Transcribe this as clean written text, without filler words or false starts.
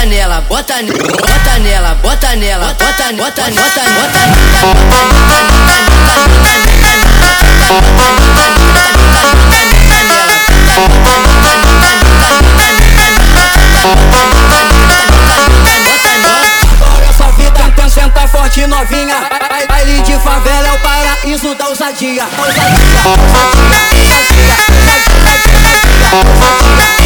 bota nela, bota nela, bota nela, bota essa vida então senta forte novinha. Baile de favela é o paraíso da ousadia. Ousadia, ousadia, ousadia, ousadia, ousadia, ousadia.